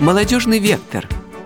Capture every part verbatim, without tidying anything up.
«Молодежный вектор».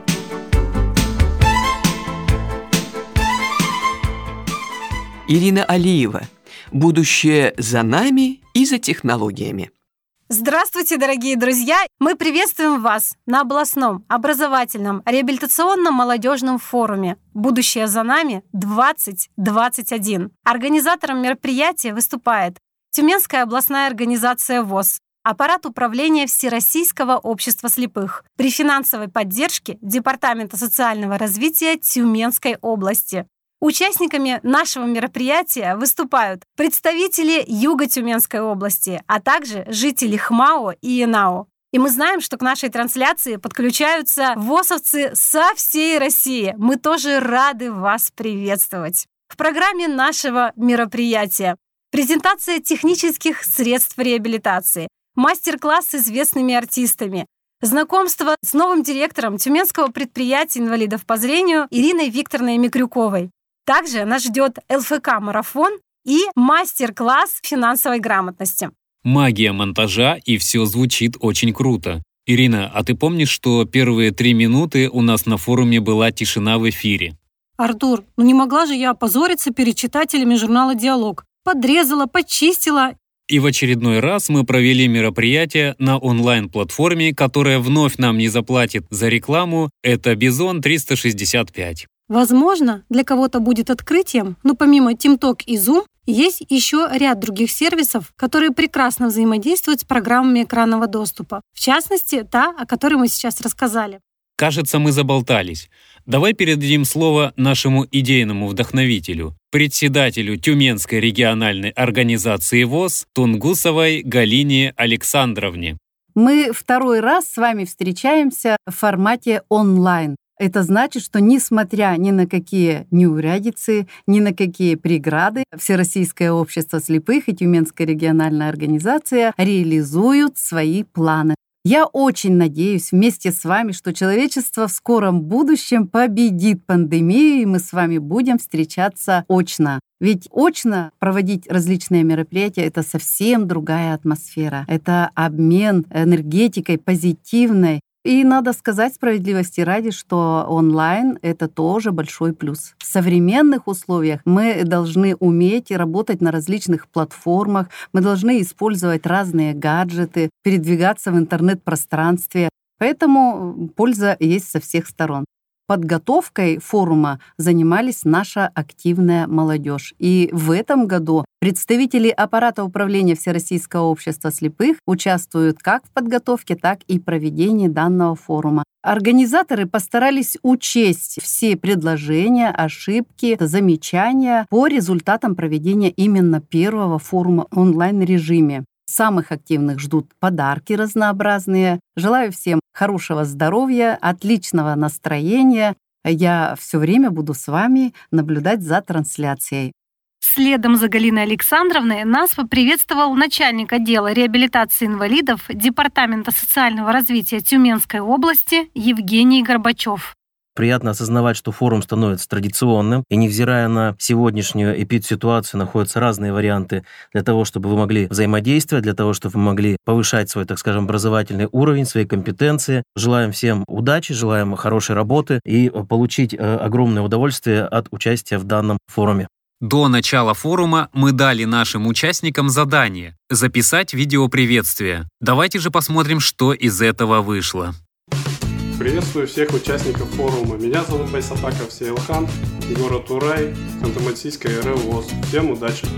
Ирина Алиева. Будущее за нами и за технологиями. Здравствуйте, дорогие друзья! Мы приветствуем вас на областном образовательном реабилитационном молодежном форуме «Будущее за нами-двадцать двадцать один». Организатором мероприятия выступает Тюменская областная организация ВОС, аппарат управления Всероссийского общества слепых при финансовой поддержке Департамента социального развития Тюменской области. Участниками нашего мероприятия выступают представители Юго-Тюменской области, а также жители ХМАО и ИНАО. И мы знаем, что к нашей трансляции подключаются ВОСовцы со всей России. Мы тоже рады вас приветствовать. В программе нашего мероприятия презентация технических средств реабилитации, мастер-класс с известными артистами, знакомство с новым директором Тюменского предприятия инвалидов по зрению Ириной Викторовной Микрюковой. Также нас ждет эл эф ка-марафон и мастер-класс финансовой грамотности. Магия монтажа, и все звучит очень круто. Ирина, а ты помнишь, что первые три минуты у нас на форуме была тишина в эфире? Артур, ну не могла же я опозориться перед читателями журнала «Диалог». Подрезала, почистила. И в очередной раз мы провели мероприятие на онлайн-платформе, которая вновь нам не заплатит за рекламу. Это Бизон триста шестьдесят пять. Возможно, для кого-то будет открытием, но помимо TeamTalk и Zoom, есть еще ряд других сервисов, которые прекрасно взаимодействуют с программами экранного доступа. В частности, та, о которой мы сейчас рассказали. Кажется, мы заболтались. Давай передадим слово нашему идейному вдохновителю, председателю Тюменской региональной организации ВОС Тунгусовой Галине Александровне. Мы второй раз с вами встречаемся в формате онлайн. Это значит, что несмотря ни на какие неурядицы, ни на какие преграды, Всероссийское общество слепых и Тюменская региональная организация реализуют свои планы. Я очень надеюсь вместе с вами, что человечество в скором будущем победит пандемию, и мы с вами будем встречаться очно. Ведь очно проводить различные мероприятия — это совсем другая атмосфера. Это обмен энергетикой позитивной. И надо сказать справедливости ради, что онлайн — это тоже большой плюс. В современных условиях мы должны уметь работать на различных платформах, мы должны использовать разные гаджеты, передвигаться в интернет-пространстве. Поэтому польза есть со всех сторон. Подготовкой форума занимались наша активная молодежь. И в этом году представители аппарата управления Всероссийского общества слепых участвуют как в подготовке, так и проведении данного форума. Организаторы постарались учесть все предложения, ошибки, замечания по результатам проведения именно первого форума в онлайн-режиме. Самых активных ждут подарки разнообразные. Желаю всем хорошего здоровья, отличного настроения. Я все время буду с вами наблюдать за трансляцией. Следом за Галиной Александровной нас поприветствовал начальник отдела реабилитации инвалидов Департамента социального развития Тюменской области Евгений Горбачев. Приятно осознавать, что форум становится традиционным, и невзирая на сегодняшнюю эпидситуацию, находятся разные варианты для того, чтобы вы могли взаимодействовать, для того, чтобы вы могли повышать свой, так скажем, образовательный уровень, свои компетенции. Желаем всем удачи, желаем хорошей работы и получить огромное удовольствие от участия в данном форуме. До начала форума мы дали нашим участникам задание – записать видеоприветствие. Давайте же посмотрим, что из этого вышло. Приветствую всех участников форума. Меня зовут Байсапаков Сейлхан, город Урай, Ханты-Мансийская эр эл ВОС. Всем удачи!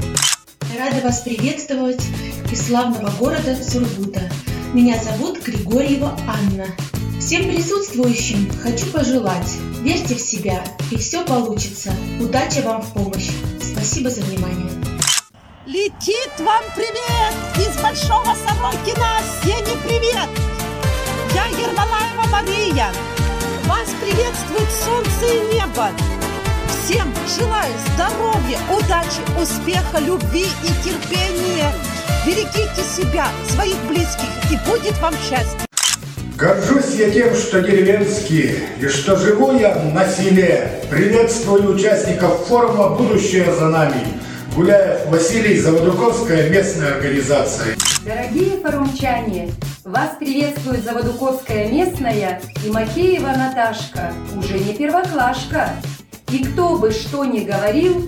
Рада вас приветствовать из славного города Сургута. Меня зовут Григорьева Анна. Всем присутствующим хочу пожелать: верьте в себя, и все получится. Удачи вам в помощь. Спасибо за внимание. Летит вам привет из Большого Сорокина. Сене привет! Я Ермолаева Мария. Вас приветствует солнце и небо. Всем желаю здоровья, удачи, успеха, любви и терпения. Берегите себя, своих близких, и будет вам счастье. Горжусь я тем, что деревенский, и что живу я на селе. Приветствую участников форума «Будущее за нами». Гуляев Василий, Заводуковская местная организация. Дорогие форумчане, вас приветствует Заводуковская местная и Макеева Наташка, уже не первоклашка. И кто бы что ни говорил,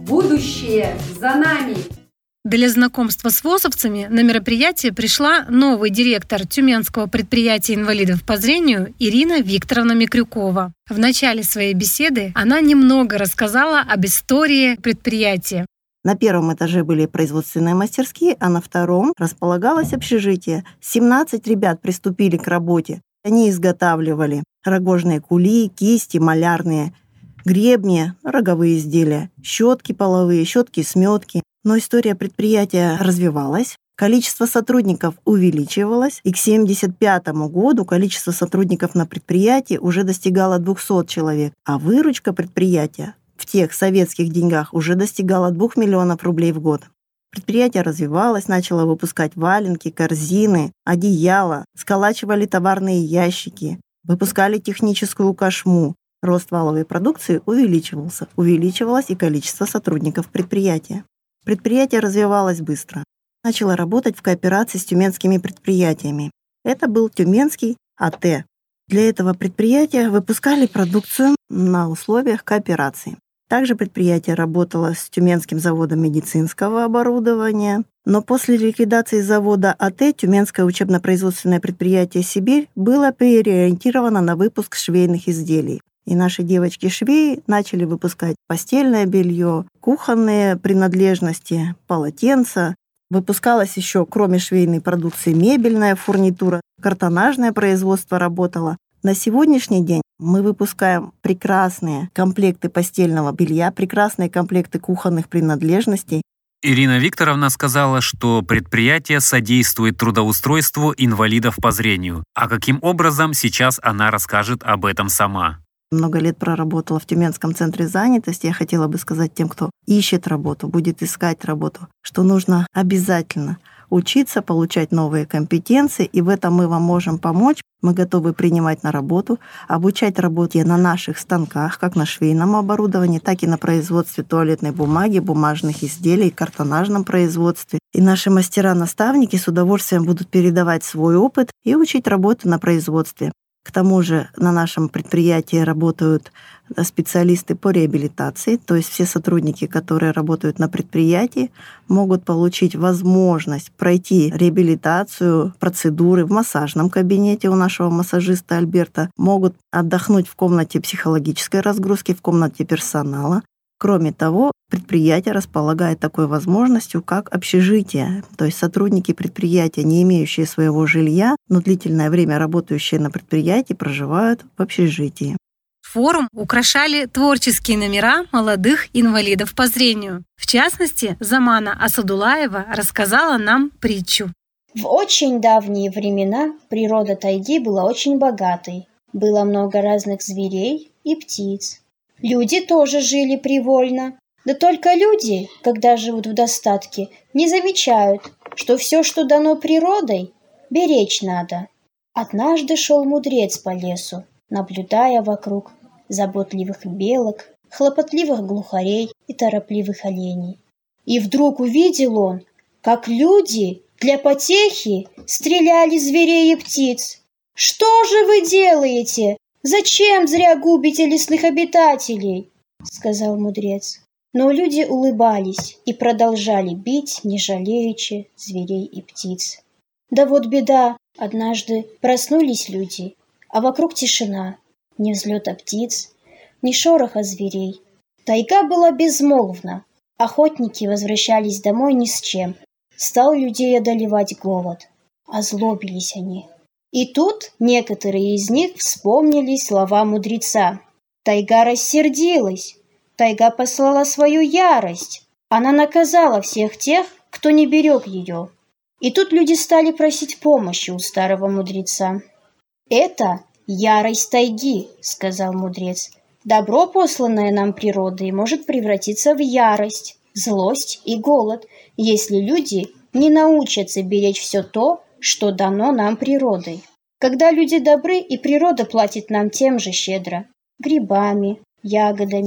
будущее за нами. Для знакомства с ВОСовцами на мероприятие пришла новый директор Тюменского предприятия инвалидов по зрению Ирина Викторовна Микрюкова. В начале своей беседы она немного рассказала об истории предприятия. На первом этаже были производственные мастерские, а на втором располагалось общежитие. семнадцать ребят приступили к работе. Они изготавливали рогожные кули, кисти, малярные гребни, роговые изделия, щетки половые, щетки-сметки. Но история предприятия развивалась, количество сотрудников увеличивалось, и к тысяча девятьсот семьдесят пятому году количество сотрудников на предприятии уже достигало двухсот человек, а выручка предприятия в тех советских деньгах уже достигала двух миллионов рублей в год. Предприятие развивалось, начало выпускать валенки, корзины, одеяла, сколачивали товарные ящики, выпускали техническую кошму. Рост валовой продукции увеличивался, увеличивалось и количество сотрудников предприятия. Предприятие развивалось быстро. Начало работать в кооперации с тюменскими предприятиями. Это был Тюменский АТ. Для этого предприятия выпускали продукцию на условиях кооперации. Также предприятие работало с Тюменским заводом медицинского оборудования. Но после ликвидации завода АТ Тюменское учебно-производственное предприятие «Сибирь» было переориентировано на выпуск швейных изделий. И наши девочки-швеи начали выпускать постельное белье, кухонные принадлежности, полотенца. Выпускалась еще, кроме швейной продукции, мебельная фурнитура, картонажное производство работало. На сегодняшний день мы выпускаем прекрасные комплекты постельного белья, прекрасные комплекты кухонных принадлежностей. Ирина Викторовна сказала, что предприятие содействует трудоустройству инвалидов по зрению. А каким образом, сейчас она расскажет об этом сама. Много лет проработала в Тюменском центре занятости. Я хотела бы сказать тем, кто ищет работу, будет искать работу, что нужно обязательно учиться, получать новые компетенции, и в этом мы вам можем помочь. Мы готовы принимать на работу, обучать работе на наших станках, как на швейном оборудовании, так и на производстве туалетной бумаги, бумажных изделий, картонажном производстве. И наши мастера-наставники с удовольствием будут передавать свой опыт и учить работу на производстве. К тому же на нашем предприятии работают специалисты по реабилитации, то есть все сотрудники, которые работают на предприятии, могут получить возможность пройти реабилитацию, процедуры в массажном кабинете у нашего массажиста Альберта, могут отдохнуть в комнате психологической разгрузки, в комнате персонала. Кроме того, предприятие располагает такой возможностью, как общежитие. То есть сотрудники предприятия, не имеющие своего жилья, но длительное время работающие на предприятии, проживают в общежитии. Форум украшали творческие номера молодых инвалидов по зрению. В частности, Замана Асадулаева рассказала нам притчу. В очень давние времена природа тайги была очень богатой. Было много разных зверей и птиц. Люди тоже жили привольно. Да только люди, когда живут в достатке, не замечают, что все, что дано природой, беречь надо. Однажды шел мудрец по лесу, наблюдая вокруг заботливых белок, хлопотливых глухарей и торопливых оленей. И вдруг увидел он, как люди для потехи стреляли зверей и птиц. «Что же вы делаете? Зачем зря губите лесных обитателей?» — сказал мудрец. Но люди улыбались и продолжали бить, не жалеючи зверей и птиц. Да вот беда, однажды проснулись люди, а вокруг тишина, ни взлета птиц, ни шороха зверей. Тайга была безмолвна, охотники возвращались домой ни с чем. Стал людей одолевать голод, озлобились они. И тут некоторые из них вспомнили слова мудреца. Тайга рассердилась, тайга послала свою ярость. Она наказала всех тех, кто не берег ее. И тут люди стали просить помощи у старого мудреца. «Это ярость тайги», — сказал мудрец. «Добро, посланное нам природой, может превратиться в ярость, злость и голод, если люди не научатся беречь все то, что дано нам природой. Когда люди добры, и природа платит нам тем же щедро, грибами, ягодами,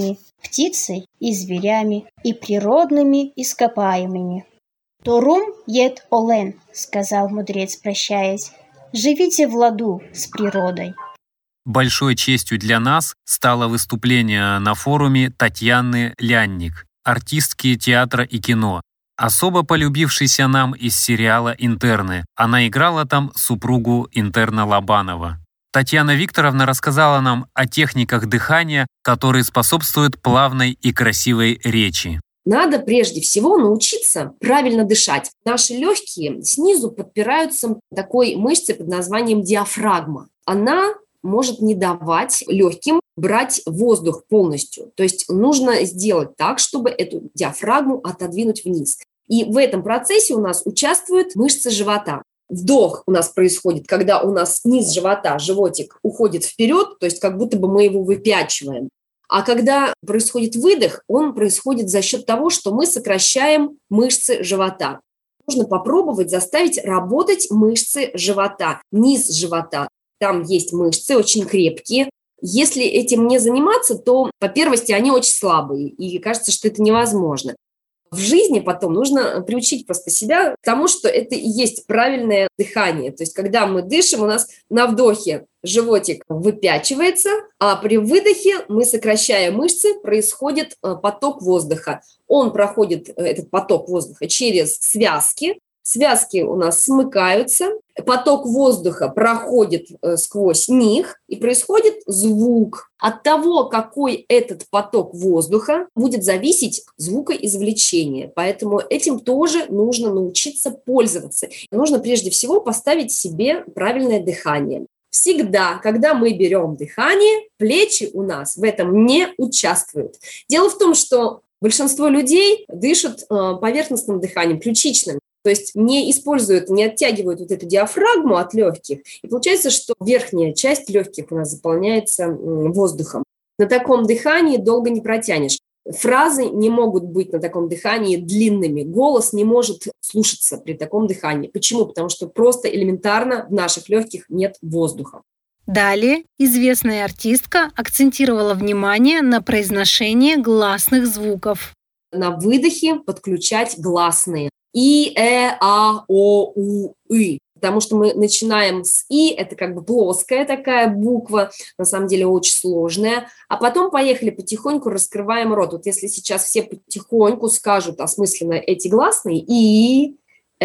птицей и зверями, и природными ископаемыми. «Торум ет олен», — сказал мудрец, прощаясь, — «живите в ладу с природой». Большой честью для нас стало выступление на форуме Татьяны Лянник, артистки театра и кино, особо полюбившейся нам из сериала «Интерны». Она играла там супругу интерна Лобанова. Татьяна Викторовна рассказала нам о техниках дыхания, которые способствуют плавной и красивой речи. Надо прежде всего научиться правильно дышать. Наши легкие снизу подпираются такой мышцей под названием диафрагма. Она может не давать легким брать воздух полностью. То есть нужно сделать так, чтобы эту диафрагму отодвинуть вниз. И в этом процессе у нас участвуют мышцы живота. Вдох у нас происходит, когда у нас низ живота, животик уходит вперед, то есть как будто бы мы его выпячиваем. А когда происходит выдох, он происходит за счет того, что мы сокращаем мышцы живота. Нужно попробовать заставить работать мышцы живота, низ живота. Там есть мышцы очень крепкие. Если этим не заниматься, то, по первости, они очень слабые, и кажется, что это невозможно. В жизни потом нужно приучить просто себя к тому, что это и есть правильное дыхание. То есть когда мы дышим, у нас на вдохе животик выпячивается, а при выдохе мы сокращаем мышцы, происходит поток воздуха. Он проходит, этот поток воздуха, через связки. Связки у нас смыкаются, поток воздуха проходит сквозь них, и происходит звук. От того, какой этот поток воздуха, будет зависеть звукоизвлечение. Поэтому этим тоже нужно научиться пользоваться. Нужно прежде всего поставить себе правильное дыхание. Всегда, когда мы берем дыхание, плечи у нас в этом не участвуют. Дело в том, что большинство людей дышат поверхностным дыханием, ключичным. То есть не используют, не оттягивают вот эту диафрагму от легких. И получается, что верхняя часть легких у нас заполняется воздухом. На таком дыхании долго не протянешь. Фразы не могут быть на таком дыхании длинными. Голос не может слушаться при таком дыхании. Почему? Потому что просто элементарно в наших легких нет воздуха. Далее известная артистка акцентировала внимание на произношении гласных звуков. На выдохе подключать гласные. И, э, а, о, у, и. Потому что мы начинаем с и, это как бы плоская такая буква, на самом деле очень сложная. А потом поехали потихоньку, раскрываем рот. Вот если сейчас все потихоньку скажут осмысленно эти гласные и,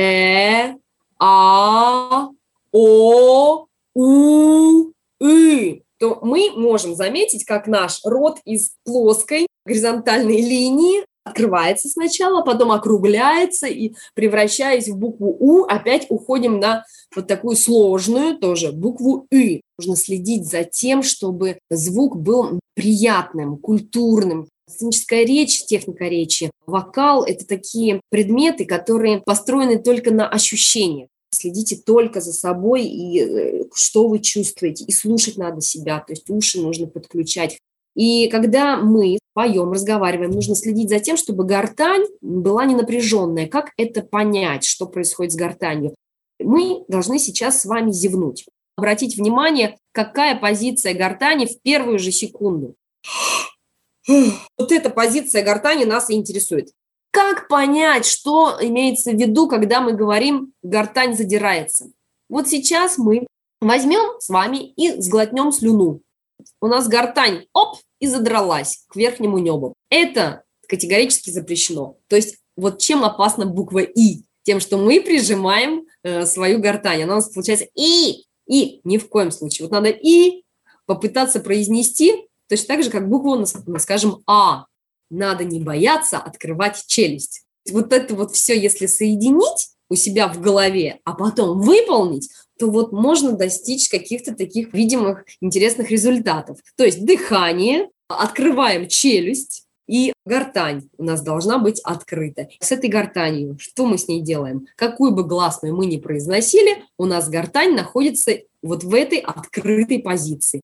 э, а, о, у, и, то мы можем заметить, как наш рот из плоской горизонтальной линии открывается сначала, потом округляется и, превращаясь в букву У, опять уходим на вот такую сложную тоже букву И. Нужно следить за тем, чтобы звук был приятным, культурным. Сценическая речь, техника речи, вокал – это такие предметы, которые построены только на ощущениях. Следите только за собой и что вы чувствуете, и слушать надо себя, то есть уши нужно подключать. И когда мы поем, разговариваем, нужно следить за тем, чтобы гортань была не напряженная. Как это понять, что происходит с гортанью? Мы должны сейчас с вами зевнуть. Обратить внимание, какая позиция гортани в первую же секунду. Вот эта позиция гортани нас и интересует. Как понять, что имеется в виду, когда мы говорим «гортань задирается»? Вот сейчас мы возьмем с вами и сглотнем слюну. У нас гортань, оп, и задралась к верхнему небу. Это категорически запрещено. То есть вот чем опасна буква «и»? Тем, что мы прижимаем э, свою гортань. Она у нас получается «и», «и». Ни в коем случае. Вот надо «и» попытаться произнести точно так же, как букву, скажем, «а». Надо не бояться открывать челюсть. Вот это вот все, если соединить у себя в голове, а потом выполнить, то вот можно достичь каких-то таких видимых интересных результатов. То есть дыхание, открываем челюсть, и гортань у нас должна быть открыта. С этой гортанью что мы с ней делаем? Какую бы гласную мы ни произносили, у нас гортань находится вот в этой открытой позиции.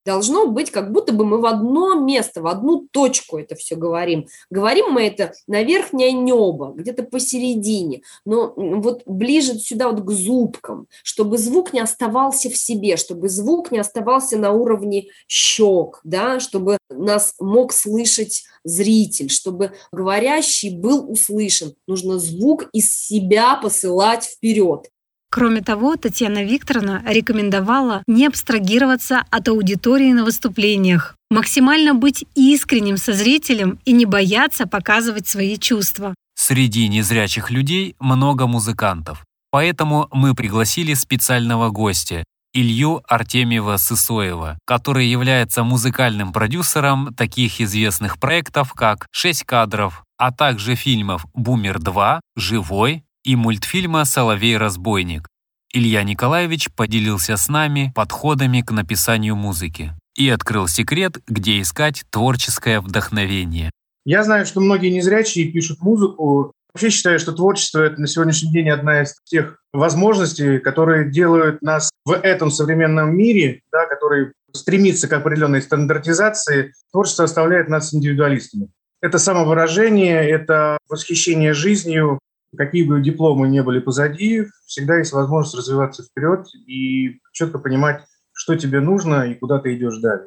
Должно быть, как будто бы мы в одно место, в одну точку это все говорим. Говорим мы это на верхнее небо, где-то посередине, но вот ближе сюда вот к зубкам, чтобы звук не оставался в себе, чтобы звук не оставался на уровне щек, да, чтобы нас мог слышать зритель, чтобы говорящий был услышан. Нужно звук из себя посылать вперед. Кроме того, Татьяна Викторовна рекомендовала не абстрагироваться от аудитории на выступлениях, максимально быть искренним со зрителем и не бояться показывать свои чувства. Среди незрячих людей много музыкантов, поэтому мы пригласили специального гостя Илью Артемьева-Сысоева, который является музыкальным продюсером таких известных проектов, как «Шесть кадров», а также фильмов «Бумер два», «Живой» и мультфильма «Соловей-разбойник». Илья Николаевич поделился с нами подходами к написанию музыки и открыл секрет, где искать творческое вдохновение. Я знаю, что многие незрячие пишут музыку. Вообще считаю, что творчество – это на сегодняшний день одна из тех возможностей, которые делают нас в этом современном мире, да, который стремится к определенной стандартизации. Творчество оставляет нас индивидуалистами. Это самовыражение, это восхищение жизнью. Какие бы дипломы ни были позади, всегда есть возможность развиваться вперед и четко понимать, что тебе нужно и куда ты идешь далее.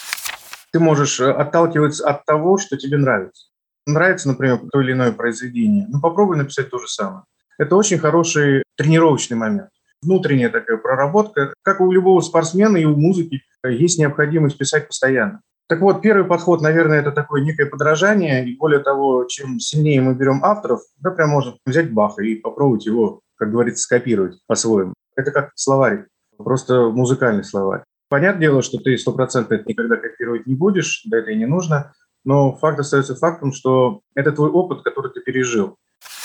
Ты можешь отталкиваться от того, что тебе нравится. Нравится, например, то или иное произведение, ну попробуй написать то же самое. Это очень хороший тренировочный момент. Внутренняя такая проработка. Как у любого спортсмена и у музыки есть необходимость писать постоянно. Так вот, первый подход, наверное, это такое некое подражание. И более того, чем сильнее мы берем авторов, да, прям можно взять Баха и попробовать его, как говорится, скопировать по-своему. Это как словарь, просто музыкальный словарь. Понятное дело, что ты сто процентов это никогда копировать не будешь, да это и не нужно. Но факт остается фактом, что это твой опыт, который ты пережил.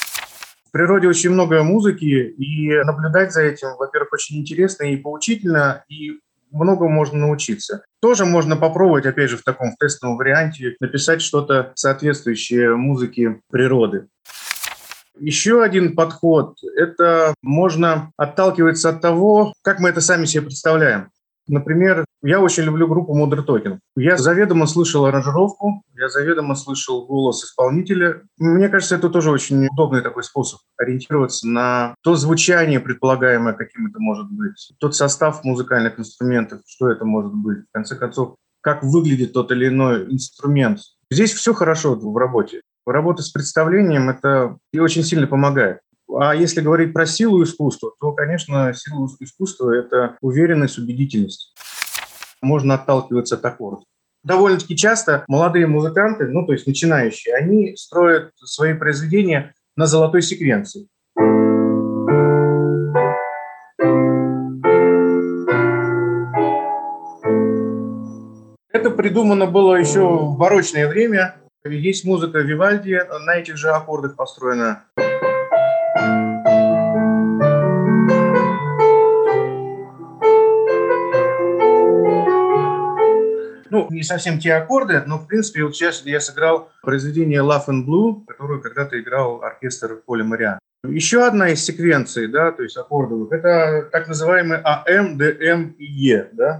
В природе очень много музыки, и наблюдать за этим, во-первых, очень интересно и поучительно, и многому можно научиться. Тоже можно попробовать, опять же, в таком в тестовом варианте написать что-то соответствующее музыке природы. Еще один подход – это можно отталкиваться от того, как мы это сами себе представляем. Например, я очень люблю группу Modern Talking. Я заведомо слышал аранжировку, я заведомо слышал голос исполнителя. Мне кажется, это тоже очень удобный такой способ ориентироваться на то звучание предполагаемое, каким это может быть, тот состав музыкальных инструментов, что это может быть, в конце концов, как выглядит тот или иной инструмент. Здесь все хорошо в работе. Работа с представлением – это и очень сильно помогает. А если говорить про силу искусства, то, конечно, сила искусства – это уверенность, убедительность. Можно отталкиваться от аккордов. Довольно-таки часто молодые музыканты, ну, то есть начинающие, они строят свои произведения на золотой секвенции. Это придумано было еще в барочное время. Есть музыка Вивальди, на этих же аккордах построена. Ну, не совсем те аккорды, но, в принципе, вот сейчас я сыграл произведение Love and Blue, которое когда-то играл оркестр Поля Мариа. Еще одна из секвенций, да, то есть аккордовых, это так называемый А М, Д М и Е, да.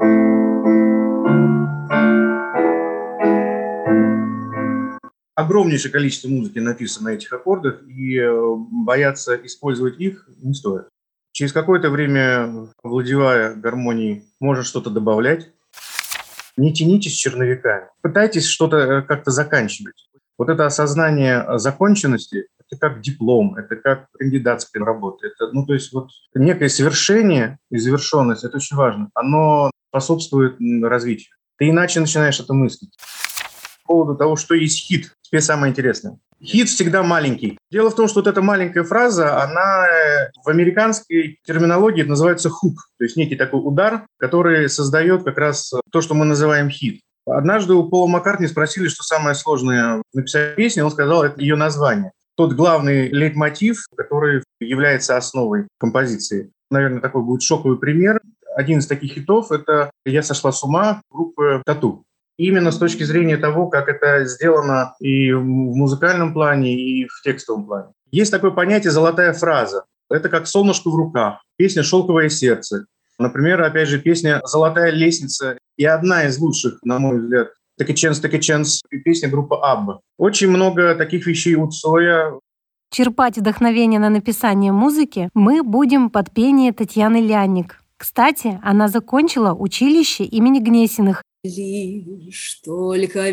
Огромнейшее количество музыки написано на этих аккордах, и бояться использовать их не стоит. Через какое-то время, овладевая гармонией, можно что-то добавлять. Не тянитесь с черновиками. Пытайтесь что-то как-то заканчивать. Вот это осознание законченности, это как диплом, это как кандидатская работа. Это, ну, то есть вот некое совершение и завершенность, это очень важно. Оно способствует развитию. Ты иначе начинаешь это мыслить. По поводу того, что есть хит, теперь самое интересное. Хит всегда маленький. Дело в том, что вот эта маленькая фраза, она в американской терминологии называется хук, то есть некий такой удар, который создает как раз то, что мы называем хит. Однажды у Пола Маккартни спросили, что самое сложное написать песню, он сказал, это ее название. Тот главный лейтмотив, который является основой композиции. Наверное, такой будет шоковый пример. Один из таких хитов – это «Я сошла с ума» группы «Тату». Именно с точки зрения того, как это сделано и в музыкальном плане, и в текстовом плане. Есть такое понятие «золотая фраза». Это как солнышко в руках, песня «Шелковое сердце». Например, опять же, песня «Золотая лестница» и одна из лучших, на мой взгляд, «Take a chance, take a chance» песня группы Абба. Очень много таких вещей у Цоя. Черпать вдохновение на написание музыки мы будем под пение Татьяны Лянник. Кстати, она закончила училище имени Гнесиных. Лишь только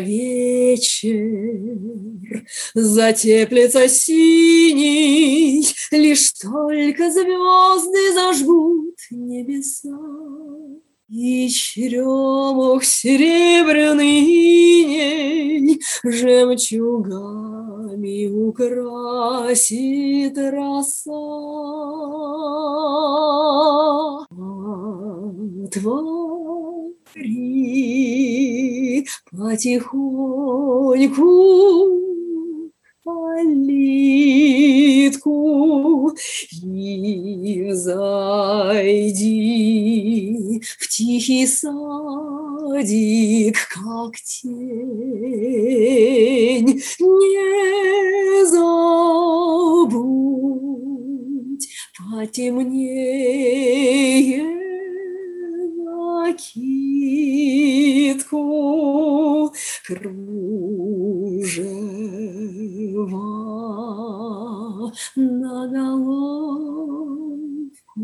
вечер затеплится синий, лишь только звезды зажгут небеса, и черемух серебряный иней жемчугами украсит роса. Отвори потихоньку калитку и взойди в тихий садик, как тень. Не забудь потемнее накидку, кружева на головку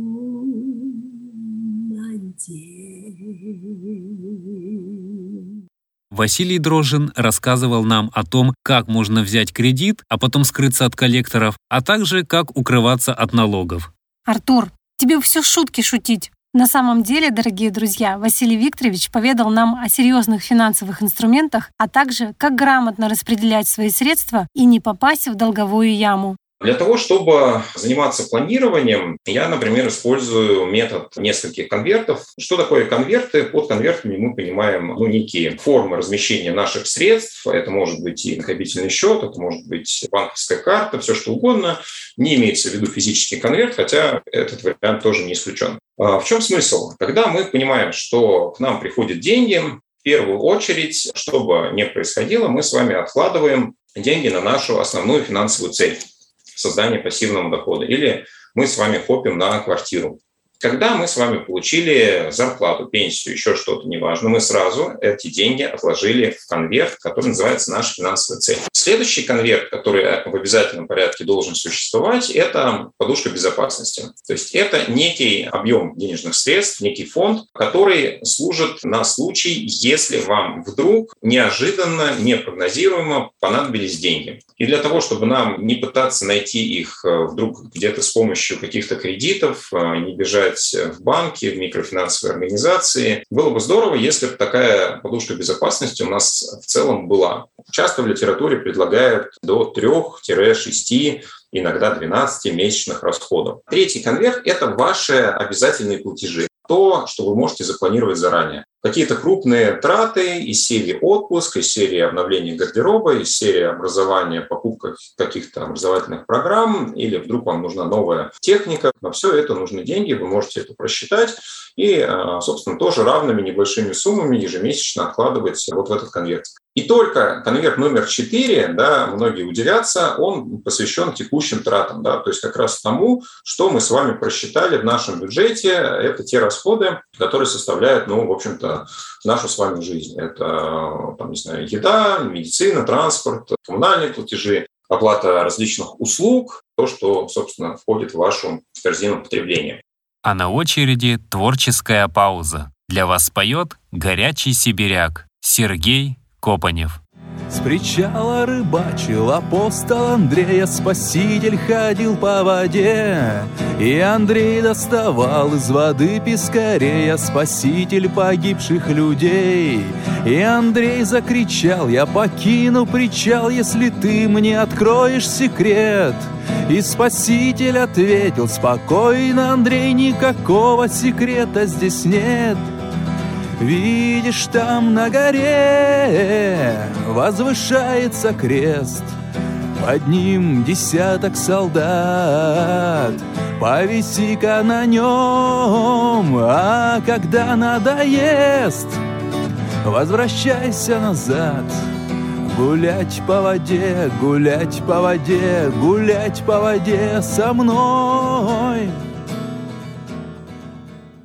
надень. Василий Дрожжин рассказывал нам о том, как можно взять кредит, а потом скрыться от коллекторов, а также как укрываться от налогов. Артур, тебе все шутки шутить. На самом деле, дорогие друзья, Василий Викторович поведал нам о серьезных финансовых инструментах, а также как грамотно распределять свои средства и не попасть в долговую яму. Для того, чтобы заниматься планированием, я, например, использую метод нескольких конвертов. Что такое конверты? Под конвертами мы понимаем ну, некие формы размещения наших средств. Это может быть и накопительный счет, это может быть банковская карта, все что угодно. Не имеется в виду физический конверт, хотя этот вариант тоже не исключен. В чем смысл? Когда мы понимаем, что к нам приходят деньги, в первую очередь, что бы ни происходило, мы с вами откладываем деньги на нашу основную финансовую цель – создание пассивного дохода, или мы с вами копим на квартиру. Когда мы с вами получили зарплату, пенсию, еще что-то, неважно, мы сразу эти деньги отложили в конверт, который называется наша финансовая цель. Следующий конверт, который в обязательном порядке должен существовать, это подушка безопасности. То есть это некий объем денежных средств, некий фонд, который служит на случай, если вам вдруг неожиданно, непрогнозируемо понадобились деньги. И для того, чтобы нам не пытаться найти их вдруг где-то с помощью каких-то кредитов, не бежать в банки, в микрофинансовые организации. Было бы здорово, если бы такая подушка безопасности у нас в целом была. Часто в литературе предлагают до трёх-шести, иногда двенадцати месячных расходов. Третий конверт – это ваши обязательные платежи. То, что вы можете запланировать заранее. Какие-то крупные траты из серии отпуск, из серии обновления гардероба, из серии образования, покупка каких-то образовательных программ, или вдруг вам нужна новая техника. На все это нужны деньги, вы можете это просчитать и, собственно, тоже равными небольшими суммами ежемесячно откладывать вот в этот конверт. И только конверт номер четыре, да, многие удивятся, он посвящен текущим тратам, да, то есть как раз тому, что мы с вами просчитали в нашем бюджете, это те расходы, которые составляют, ну, в общем-то, нашу с вами жизнь. Это, там, не знаю, еда, медицина, транспорт, коммунальные платежи, оплата различных услуг, то, что, собственно, входит в вашу корзину потребления. А на очереди творческая пауза. Для вас поет горячий сибиряк Сергей Копанев. С причала рыбачил апостол Андрея, Спаситель ходил по воде, и Андрей доставал из воды пескарея, Спаситель погибших людей. И Андрей закричал: я покину причал, если ты мне откроешь секрет. И Спаситель ответил: спокойно, Андрей, никакого секрета здесь нет. Видишь, там на горе возвышается крест, под ним десяток солдат. Повиси-ка на нем, а когда надоест, возвращайся назад. Гулять по воде, гулять по воде, гулять по воде со мной.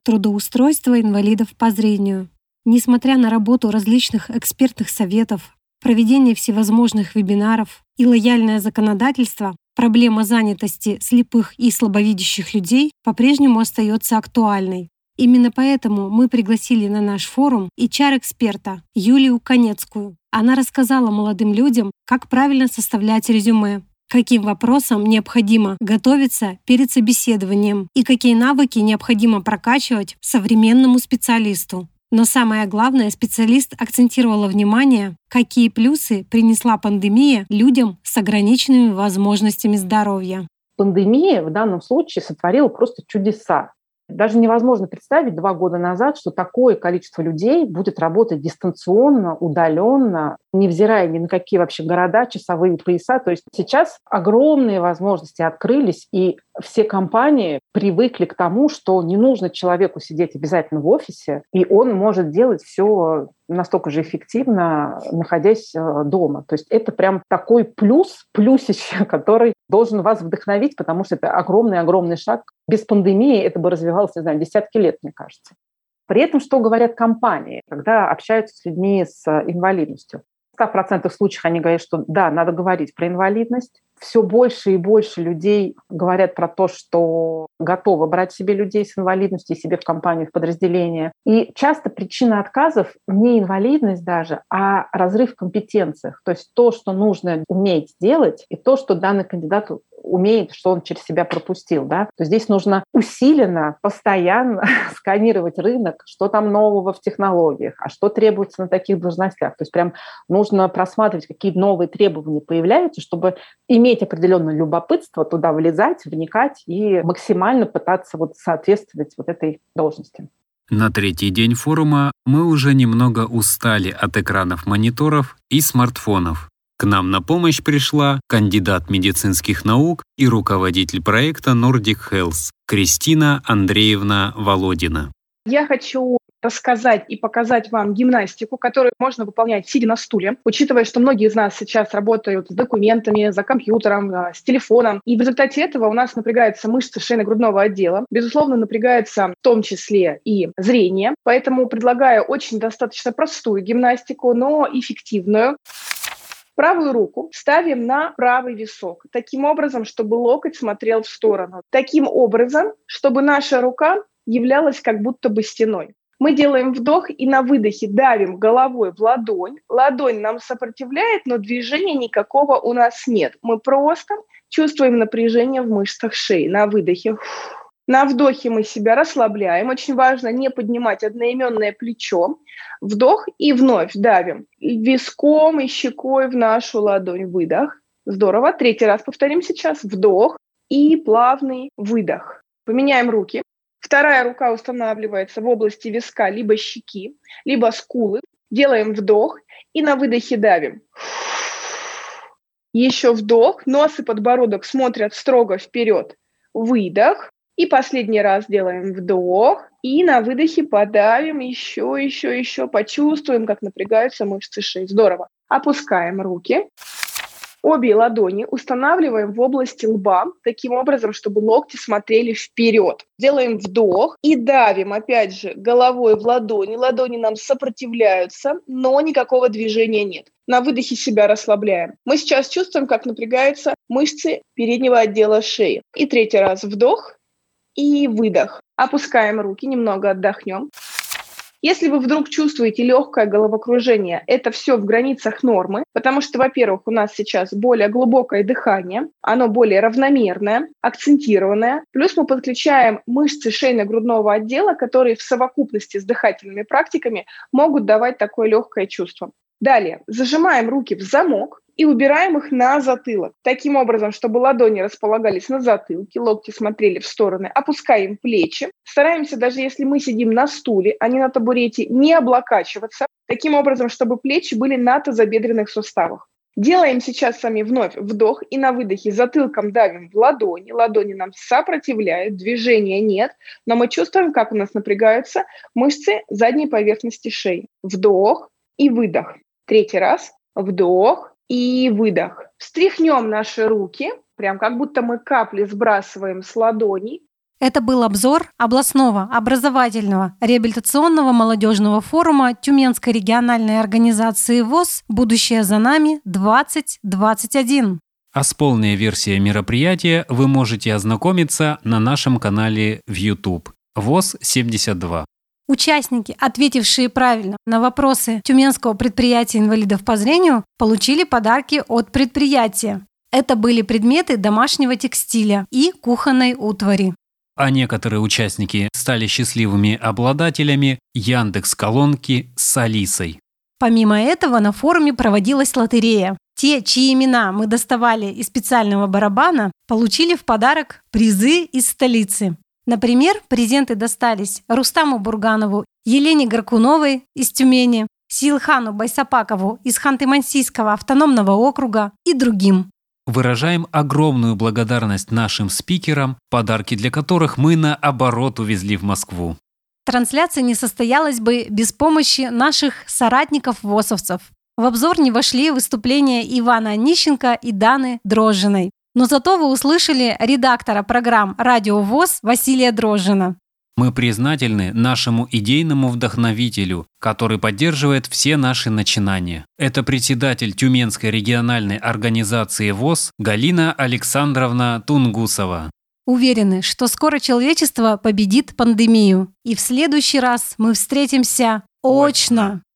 трудоустройства инвалидов по зрению. Несмотря на работу различных экспертных советов, проведение всевозможных вебинаров и лояльное законодательство, проблема занятости слепых и слабовидящих людей по-прежнему остается актуальной. Именно поэтому мы пригласили на наш форум эйч ар-эксперта Юлию Конецкую. Она рассказала молодым людям, как правильно составлять резюме, каким вопросам необходимо готовиться перед собеседованием и какие навыки необходимо прокачивать современному специалисту. Но самое главное, специалист акцентировала внимание, какие плюсы принесла пандемия людям с ограниченными возможностями здоровья. Пандемия в данном случае сотворила просто чудеса. Даже невозможно представить два года назад, что такое количество людей будет работать дистанционно, удаленно, невзирая ни на какие вообще города, часовые пояса. То есть сейчас огромные возможности открылись, и все компании привыкли к тому, что не нужно человеку сидеть обязательно в офисе, и он может делать все настолько же эффективно, находясь дома. То есть это прям такой плюс, плюсище, который должен вас вдохновить, потому что это огромный-огромный шаг. Без пандемии это бы развивалось, не знаю, десятки лет, мне кажется. При этом, что говорят компании, когда общаются с людьми с инвалидностью? В ста процентах случаев они говорят, что да, надо говорить про инвалидность. Все больше и больше людей говорят про то, что готовы брать себе людей с инвалидностью, себе в компанию, в подразделение. И часто причина отказов не инвалидность даже, а разрыв в компетенциях. То есть то, что нужно уметь делать, и то, что данный кандидат умеет, что он через себя пропустил. Да? То есть здесь нужно усиленно, постоянно сканировать рынок, что там нового в технологиях, а что требуется на таких должностях. То есть прям нужно просматривать, какие новые требования появляются, чтобы иметь определенное любопытство, туда влезать, вникать и максимально пытаться вот соответствовать вот этой должности. На третий день форума мы уже немного устали от экранов мониторов и смартфонов. К нам на помощь пришла кандидат медицинских наук и руководитель проекта Nordic Health Кристина Андреевна Володина. Я хочу рассказать и показать вам гимнастику, которую можно выполнять сидя на стуле, учитывая, что многие из нас сейчас работают с документами, за компьютером, с телефоном. И в результате этого у нас напрягаются мышцы шейно-грудного отдела. Безусловно, напрягается в том числе и зрение. Поэтому предлагаю очень достаточно простую гимнастику, но эффективную. Правую руку ставим на правый висок, таким образом, чтобы локоть смотрел в сторону. Таким образом, чтобы наша рука являлась как будто бы стеной. Мы делаем вдох и на выдохе давим головой в ладонь. Ладонь нам сопротивляет, но движения никакого у нас нет. Мы просто чувствуем напряжение в мышцах шеи. На выдохе. На вдохе мы себя расслабляем. Очень важно не поднимать одноименное плечо. Вдох и вновь давим виском и щекой в нашу ладонь. Выдох. Здорово. Третий раз повторим сейчас. Вдох и плавный выдох. Поменяем руки. Вторая рука устанавливается в области виска либо щеки, либо скулы. Делаем вдох и на выдохе давим. Еще вдох. Нос и подбородок смотрят строго вперед. Выдох. И последний раз делаем вдох. И на выдохе подавим еще, еще, еще. Почувствуем, как напрягаются мышцы шеи. Здорово. Опускаем руки. Обе ладони устанавливаем в области лба, таким образом, чтобы локти смотрели вперед. Делаем вдох и давим, опять же, головой в ладони. Ладони нам сопротивляются, но никакого движения нет. На выдохе себя расслабляем. Мы сейчас чувствуем, как напрягаются мышцы переднего отдела шеи. И третий раз вдох и выдох. Опускаем руки, немного отдохнем. Если вы вдруг чувствуете легкое головокружение, это все в границах нормы, потому что, во-первых, у нас сейчас более глубокое дыхание, оно более равномерное, акцентированное. Плюс мы подключаем мышцы шейно-грудного отдела, которые в совокупности с дыхательными практиками могут давать такое легкое чувство. Далее зажимаем руки в замок и убираем их на затылок. Таким образом, чтобы ладони располагались на затылке, локти смотрели в стороны, опускаем плечи. Стараемся, даже если мы сидим на стуле, а не на табурете, не облокачиваться. Таким образом, чтобы плечи были на тазобедренных суставах. Делаем сейчас сами вновь вдох и на выдохе затылком давим в ладони. Ладони нам сопротивляют, движения нет, но мы чувствуем, как у нас напрягаются мышцы задней поверхности шеи. Вдох и выдох. Третий раз. Вдох и выдох. Встряхнем наши руки, прям как будто мы капли сбрасываем с ладоней. Это был обзор областного образовательного реабилитационного молодежного форума Тюменской региональной организации ВОС «Будущее за нами двадцать двадцать один». А с полной версией мероприятия вы можете ознакомиться на нашем канале в YouTube ВОС семьдесят два. Участники, ответившие правильно на вопросы Тюменского предприятия инвалидов по зрению, получили подарки от предприятия. Это были предметы домашнего текстиля и кухонной утвари. А некоторые участники стали счастливыми обладателями Яндекс.Колонки с Алисой. Помимо этого на форуме проводилась лотерея. Те, чьи имена мы доставали из специального барабана, получили в подарок призы из столицы. Например, презенты достались Рустаму Бурганову, Елене Горкуновой из Тюмени, Силхану Байсапакову из Ханты-Мансийского автономного округа и другим. Выражаем огромную благодарность нашим спикерам, подарки для которых мы наоборот увезли в Москву. Трансляция не состоялась бы без помощи наших соратников-восовцев. В обзор не вошли выступления Ивана Онищенко и Даны Дрожжиной. Но зато вы услышали редактора программ «Радио ВОС» Василия Дрожжина. Мы признательны нашему идейному вдохновителю, который поддерживает все наши начинания. Это председатель Тюменской региональной организации ВОС Галина Александровна Тунгусова. Уверены, что скоро человечество победит пандемию. И в следующий раз мы встретимся очно.